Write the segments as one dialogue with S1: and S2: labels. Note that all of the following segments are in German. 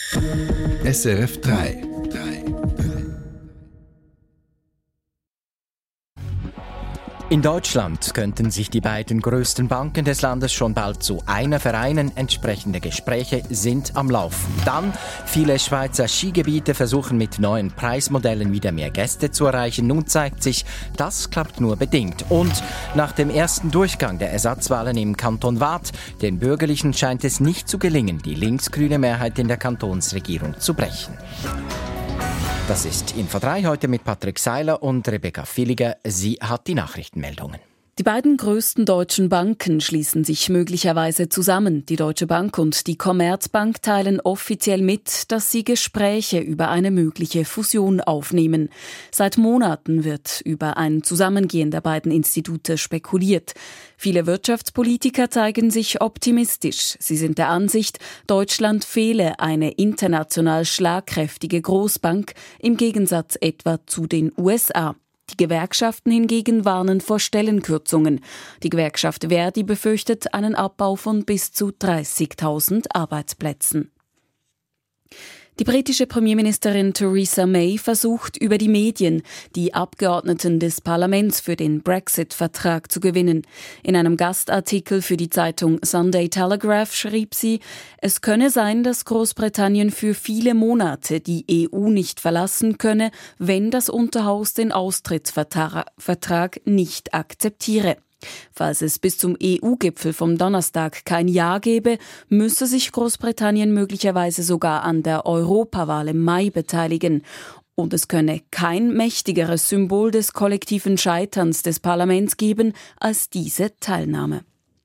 S1: SRF 3.
S2: In Deutschland könnten sich die beiden größten Banken des Landes schon bald zu einer vereinen. Entsprechende Gespräche sind am Laufen. Dann, viele Schweizer Skigebiete versuchen mit neuen Preismodellen wieder mehr Gäste zu erreichen. Nun zeigt sich, das klappt nur bedingt. Und nach dem ersten Durchgang der Ersatzwahlen im Kanton Waadt, den Bürgerlichen scheint es nicht zu gelingen, die linksgrüne Mehrheit in der Kantonsregierung zu brechen. Das ist Info 3 heute mit Patrick Seiler und Rebecca Villiger. Sie hat die Nachrichtenmeldungen.
S3: Die beiden größten deutschen Banken schließen sich möglicherweise zusammen. Die Deutsche Bank und die Commerzbank teilen offiziell mit, dass sie Gespräche über eine mögliche Fusion aufnehmen. Seit Monaten wird über ein Zusammengehen der beiden Institute spekuliert. Viele Wirtschaftspolitiker zeigen sich optimistisch. Sie sind der Ansicht, Deutschland fehle eine international schlagkräftige Großbank im Gegensatz etwa zu den USA. Die Gewerkschaften hingegen warnen vor Stellenkürzungen. Die Gewerkschaft Verdi befürchtet einen Abbau von bis zu 30.000 Arbeitsplätzen. Die britische Premierministerin Theresa May versucht über die Medien, die Abgeordneten des Parlaments für den Brexit-Vertrag zu gewinnen. In einem Gastartikel für die Zeitung Sunday Telegraph schrieb sie, es könne sein, dass Großbritannien für viele Monate die EU nicht verlassen könne, wenn das Unterhaus den Austrittsvertrag nicht akzeptiere. Falls es bis zum EU-Gipfel vom Donnerstag kein Ja gäbe, müsse sich Großbritannien möglicherweise sogar an der Europawahl im Mai beteiligen. Und es könne kein mächtigeres Symbol des kollektiven Scheiterns des Parlaments geben als diese Teilnahme.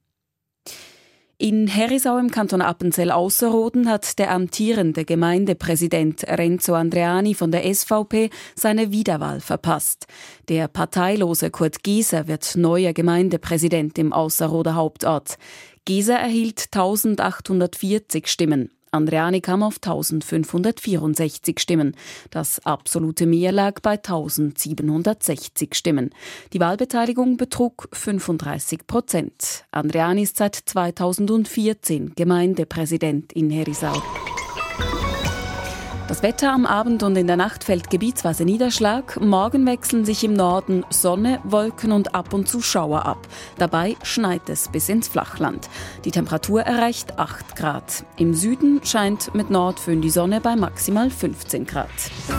S3: In Herisau im Kanton Appenzell-Ausserrhoden hat der amtierende Gemeindepräsident Renzo Andreani von der SVP seine Wiederwahl verpasst. Der parteilose Kurt Gieser wird neuer Gemeindepräsident im Ausserrhoder Hauptort. Gieser erhielt 1840 Stimmen. Andreani kam auf 1564 Stimmen. Das absolute Mehr lag bei 1760 Stimmen. Die Wahlbeteiligung betrug 35%. Andreani ist seit 2014 Gemeindepräsident in Herisau. Das Wetter am Abend und in der Nacht fällt gebietsweise Niederschlag. Morgen wechseln sich im Norden Sonne, Wolken und ab und zu Schauer ab. Dabei schneit es bis ins Flachland. Die Temperatur erreicht 8 Grad. Im Süden scheint mit Nordföhn die Sonne bei maximal 15 Grad.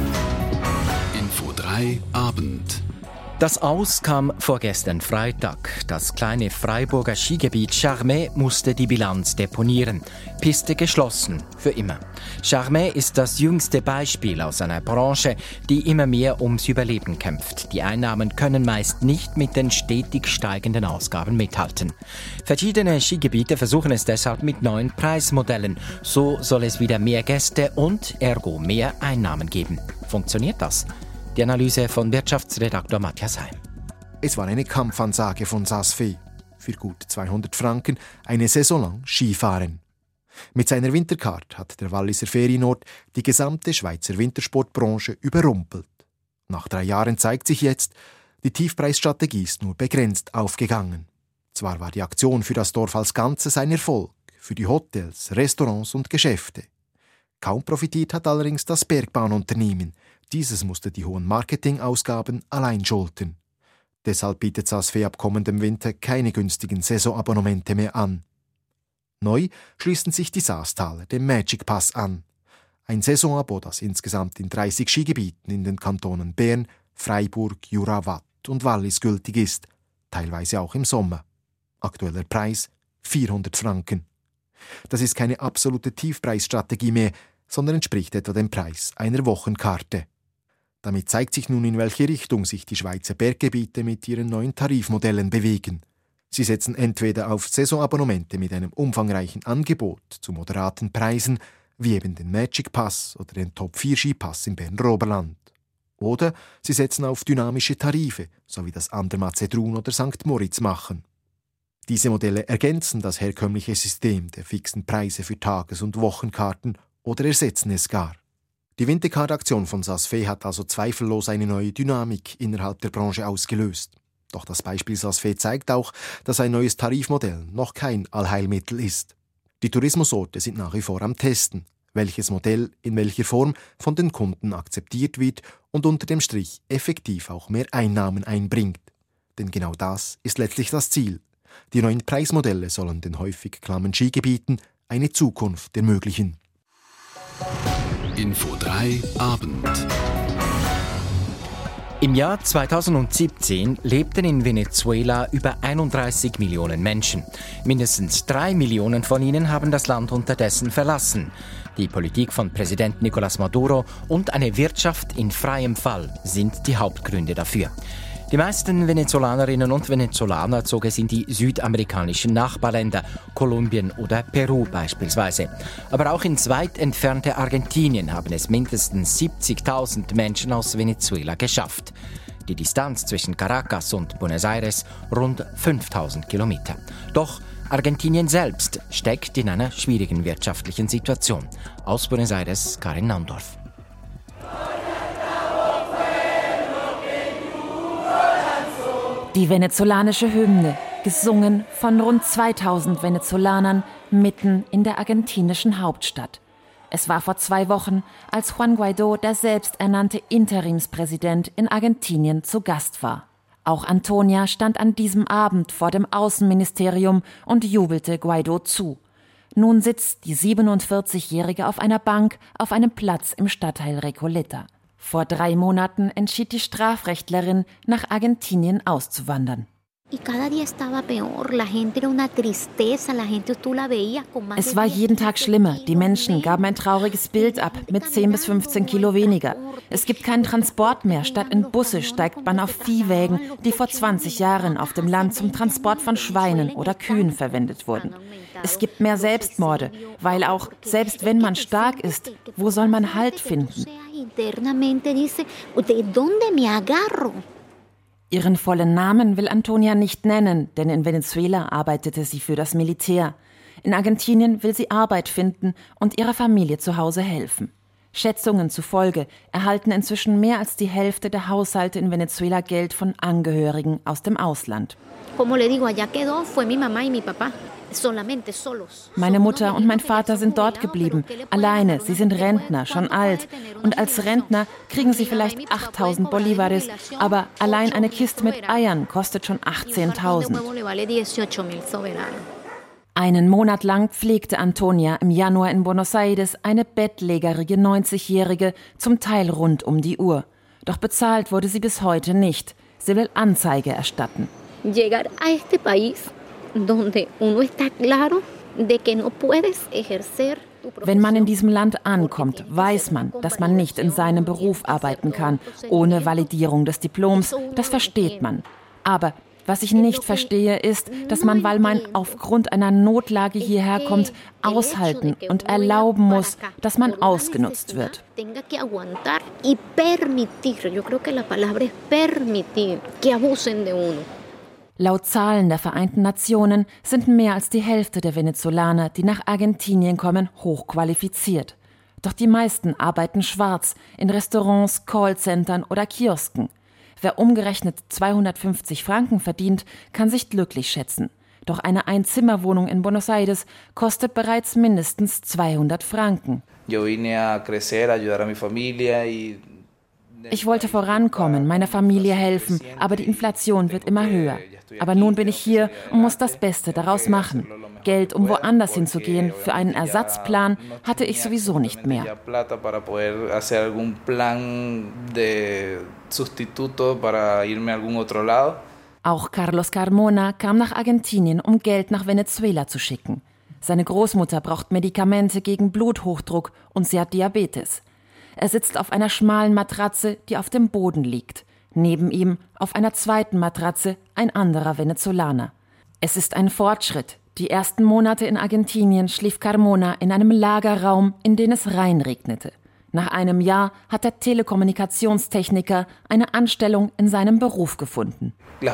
S1: Info 3 Abend.
S2: Das Aus kam vorgestern Freitag. Das kleine Freiburger Skigebiet Charmey musste die Bilanz deponieren. Piste geschlossen, für immer. Charmey ist das jüngste Beispiel aus einer Branche, die immer mehr ums Überleben kämpft. Die Einnahmen können meist nicht mit den stetig steigenden Ausgaben mithalten. Verschiedene Skigebiete versuchen es deshalb mit neuen Preismodellen. So soll es wieder mehr Gäste und ergo mehr Einnahmen geben. Funktioniert das? Die Analyse von Wirtschaftsredaktor Matthias Heim.
S4: Es war eine Kampfansage von Saas-Fee. Für gut 200 Franken eine Saison lang Skifahren. Mit seiner Wintercard hat der Walliser Ferienort die gesamte Schweizer Wintersportbranche überrumpelt. Nach 3 Jahren zeigt sich jetzt, die Tiefpreisstrategie ist nur begrenzt aufgegangen. Zwar war die Aktion für das Dorf als Ganzes ein Erfolg, für die Hotels, Restaurants und Geschäfte. Kaum profitiert hat allerdings das Bergbahnunternehmen. Dieses musste die hohen Marketingausgaben allein schultern. Deshalb bietet Saas-Fee ab kommendem Winter keine günstigen Saisonabonnemente mehr an. Neu schließen sich die Saastaler dem Magic Pass an. Ein Saisonabo, das insgesamt in 30 Skigebieten in den Kantonen Bern, Freiburg, Jura, Waadt und Wallis gültig ist, teilweise auch im Sommer. Aktueller Preis 400 Franken. Das ist keine absolute Tiefpreisstrategie mehr, sondern entspricht etwa dem Preis einer Wochenkarte. Damit zeigt sich nun, in welche Richtung sich die Schweizer Berggebiete mit ihren neuen Tarifmodellen bewegen. Sie setzen entweder auf Saisonabonnemente mit einem umfangreichen Angebot zu moderaten Preisen, wie eben den Magic Pass oder den Top 4 Skipass im Berner Oberland. Oder sie setzen auf dynamische Tarife, so wie das Andermatt-Sedrun oder St. Moritz machen. Diese Modelle ergänzen das herkömmliche System der fixen Preise für Tages- und Wochenkarten oder ersetzen es gar. Die Wintercard-Aktion von Saas-Fee hat also zweifellos eine neue Dynamik innerhalb der Branche ausgelöst. Doch das Beispiel Saas-Fee zeigt auch, dass ein neues Tarifmodell noch kein Allheilmittel ist. Die Tourismusorte sind nach wie vor am Testen. welches Modell in welcher Form von den Kunden akzeptiert wird und unter dem Strich effektiv auch mehr Einnahmen einbringt. Denn genau das ist letztlich das Ziel. Die neuen Preismodelle sollen den häufig klammen Skigebieten eine Zukunft ermöglichen.
S1: Info 3 Abend.
S2: Im Jahr 2017 lebten in Venezuela über 31 Millionen Menschen. Mindestens 3 Millionen von ihnen haben das Land unterdessen verlassen. Die Politik von Präsident Nicolás Maduro und eine Wirtschaft in freiem Fall sind die Hauptgründe dafür. Die meisten Venezolanerinnen und Venezolaner zog es in die südamerikanischen Nachbarländer, Kolumbien oder Peru beispielsweise. Aber auch ins weit entfernte Argentinien haben es mindestens 70.000 Menschen aus Venezuela geschafft. Die Distanz zwischen Caracas und Buenos Aires rund 5.000 Kilometer. Doch Argentinien selbst steckt in einer schwierigen wirtschaftlichen Situation. Aus Buenos Aires, Karin Naundorf.
S5: Die venezolanische Hymne, gesungen von rund 2000 Venezolanern mitten in der argentinischen Hauptstadt. Es war vor 2 Wochen, als Juan Guaidó, der selbsternannte Interimspräsident, in Argentinien zu Gast war. Auch Antonia stand an diesem Abend vor dem Außenministerium und jubelte Guaidó zu. Nun sitzt die 47-Jährige auf einer Bank auf einem Platz im Stadtteil Recoleta. Vor 3 Monaten entschied die Strafrechtlerin, nach Argentinien auszuwandern. Es war jeden Tag schlimmer. Die Menschen gaben ein trauriges Bild ab, mit 10 bis 15 Kilo weniger. Es gibt keinen Transport mehr. Statt in Busse steigt man auf Viehwägen, die vor 20 Jahren auf dem Land zum Transport von Schweinen oder Kühen verwendet wurden. Es gibt mehr Selbstmorde, weil auch, selbst wenn man stark ist, wo soll man Halt finden? Ihren vollen Namen will Antonia nicht nennen, denn in Venezuela arbeitete sie für das Militär. In Argentinien will sie Arbeit finden und ihrer Familie zu Hause helfen. Schätzungen zufolge erhalten inzwischen mehr als die Hälfte der Haushalte in Venezuela Geld von Angehörigen aus dem Ausland. Meine Mutter und mein Vater sind dort geblieben, alleine, sie sind Rentner, schon alt. Und als Rentner kriegen sie vielleicht 8.000 Bolívares, aber allein eine Kiste mit Eiern kostet schon 18.000. Einen Monat lang pflegte Antonia im Januar in Buenos Aires eine bettlägerige 90-Jährige, zum Teil rund um die Uhr. Doch bezahlt wurde sie bis heute nicht. Sie will Anzeige erstatten. Wenn man in diesem Land ankommt, weiß man, dass man nicht in seinem Beruf arbeiten kann, ohne Validierung des Diploms. Das versteht man. Aber was ich nicht verstehe, ist, dass man, weil man aufgrund einer Notlage hierher kommt, aushalten und erlauben muss, dass man ausgenutzt wird. Laut Zahlen der Vereinten Nationen sind mehr als die Hälfte der Venezolaner, die nach Argentinien kommen, hochqualifiziert. Doch die meisten arbeiten schwarz, in Restaurants, Callcentern oder Kiosken. Wer umgerechnet 250 Franken verdient, kann sich glücklich schätzen. Doch eine Einzimmerwohnung in Buenos Aires kostet bereits mindestens 200 Franken. Ich wollte vorankommen, meiner Familie helfen, aber die Inflation wird immer höher. Aber nun bin ich hier und muss das Beste daraus machen. Geld, um woanders hinzugehen, für einen Ersatzplan hatte ich sowieso nicht mehr. Auch Carlos Carmona kam nach Argentinien, um Geld nach Venezuela zu schicken. Seine Großmutter braucht Medikamente gegen Bluthochdruck und sie hat Diabetes. Er sitzt auf einer schmalen Matratze, die auf dem Boden liegt. Neben ihm, auf einer zweiten Matratze, ein anderer Venezolaner. Es ist ein Fortschritt. Die ersten Monate in Argentinien schlief Carmona in einem Lagerraum, in den es reinregnete. Nach einem Jahr hat der Telekommunikationstechniker eine Anstellung in seinem Beruf gefunden.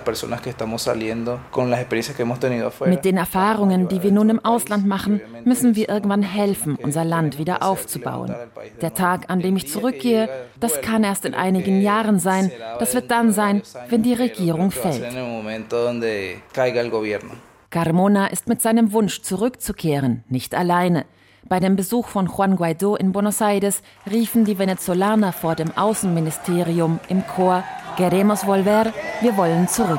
S5: Mit den Erfahrungen, die wir nun im Ausland machen, müssen wir irgendwann helfen, unser Land wieder aufzubauen. Der Tag, an dem ich zurückgehe, das kann erst in einigen Jahren sein. Das wird dann sein, wenn die Regierung fällt. Carmona ist mit seinem Wunsch zurückzukehren nicht alleine. Bei dem Besuch von Juan Guaidó in Buenos Aires riefen die Venezolaner vor dem Außenministerium im Chor Queremos volver, wir wollen zurück.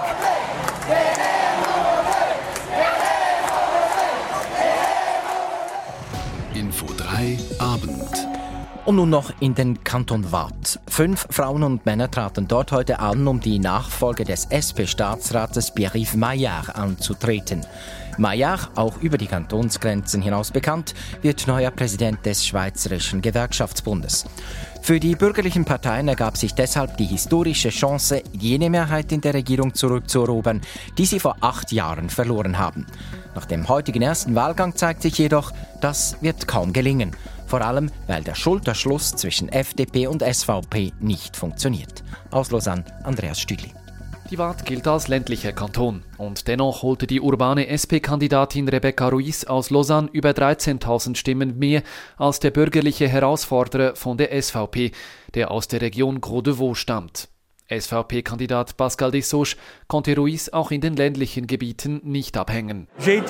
S1: Info 3 Abend.
S2: Und nun noch in den Kanton Waadt. 5 Frauen und Männer traten dort heute an, um die Nachfolge des SP-Staatsrates Pierre-Yves Maillard anzutreten. Maillard, auch über die Kantonsgrenzen hinaus bekannt, wird neuer Präsident des Schweizerischen Gewerkschaftsbundes. Für die bürgerlichen Parteien ergab sich deshalb die historische Chance, jene Mehrheit in der Regierung zurückzuerobern, die sie vor 8 Jahren verloren haben. Nach dem heutigen ersten Wahlgang zeigt sich jedoch, das wird kaum gelingen. Vor allem, weil der Schulterschluss zwischen FDP und SVP nicht funktioniert. Aus Lausanne, Andreas Stüdli.
S6: Die Waadt gilt als ländlicher Kanton und dennoch holte die urbane SP-Kandidatin Rebecca Ruiz aus Lausanne über 13.000 Stimmen mehr als der bürgerliche Herausforderer von der SVP, der aus der Region Gros de Vaud stammt. SVP-Kandidat Pascal Dessauges konnte Ruiz auch in den ländlichen Gebieten nicht abhängen.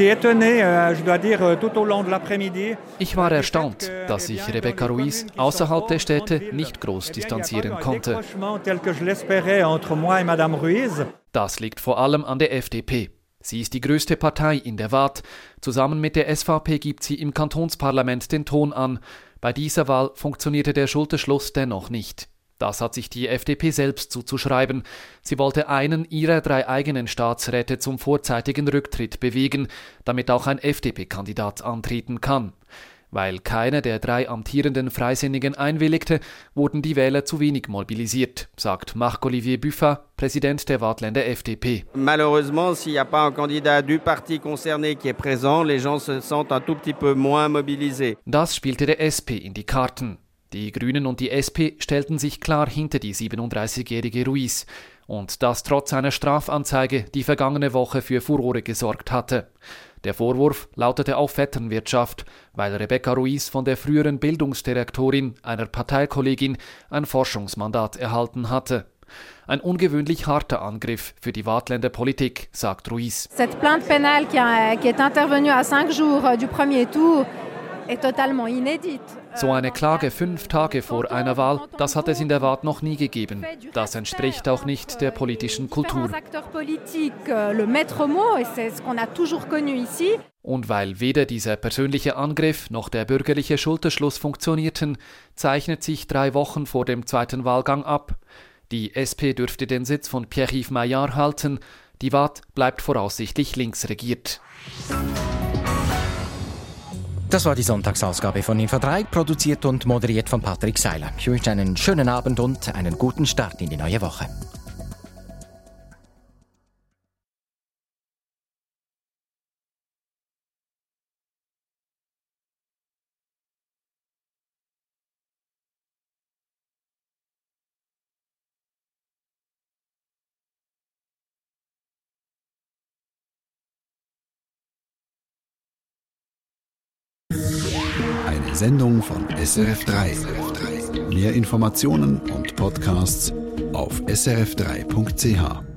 S6: Ich war erstaunt, dass sich Rebecca Ruiz außerhalb der Städte nicht groß distanzieren konnte. Das liegt vor allem an der FDP. Sie ist die größte Partei in der Waadt. Zusammen mit der SVP gibt sie im Kantonsparlament den Ton an. Bei dieser Wahl funktionierte der Schulterschluss dennoch nicht. Das hat sich die FDP selbst zuzuschreiben. Sie wollte einen ihrer 3 eigenen Staatsräte zum vorzeitigen Rücktritt bewegen, damit auch ein FDP-Kandidat antreten kann. Weil keiner der 3 amtierenden Freisinnigen einwilligte, wurden die Wähler zu wenig mobilisiert, sagt Marc-Olivier Buffat, Präsident der Waadtländer FDP.
S7: Malheureusement, s'il n'y a pas un candidat du parti concerné qui est présent, les gens se sentent un tout petit peu moins mobilisés.
S6: Das spielte der SP in die Karten. Die Grünen und die SP stellten sich klar hinter die 37-jährige Ruiz. Und das trotz einer Strafanzeige, die vergangene Woche für Furore gesorgt hatte. Der Vorwurf lautete auf Vetternwirtschaft, weil Rebecca Ruiz von der früheren Bildungsdirektorin, einer Parteikollegin, ein Forschungsmandat erhalten hatte. Ein ungewöhnlich harter Angriff für die Waadtländer Politik, sagt Ruiz.
S8: Cette plainte pénale qui est intervenue à 5 jours du premier tour est totalement inédite.
S6: So eine Klage 5 Tage vor einer Wahl, das hat es in der Waadt noch nie gegeben. Das entspricht auch nicht der politischen Kultur. Und weil weder dieser persönliche Angriff noch der bürgerliche Schulterschluss funktionierten, zeichnet sich 3 Wochen vor dem zweiten Wahlgang ab. Die SP dürfte den Sitz von Pierre-Yves Maillard halten. Die Waadt bleibt voraussichtlich links regiert.
S2: Das war die Sonntagsausgabe von Info 3, produziert und moderiert von Patrick Seiler. Ich wünsche einen schönen Abend und einen guten Start in die neue Woche.
S1: Eine Sendung von SRF3. Mehr Informationen und Podcasts auf srf3.ch.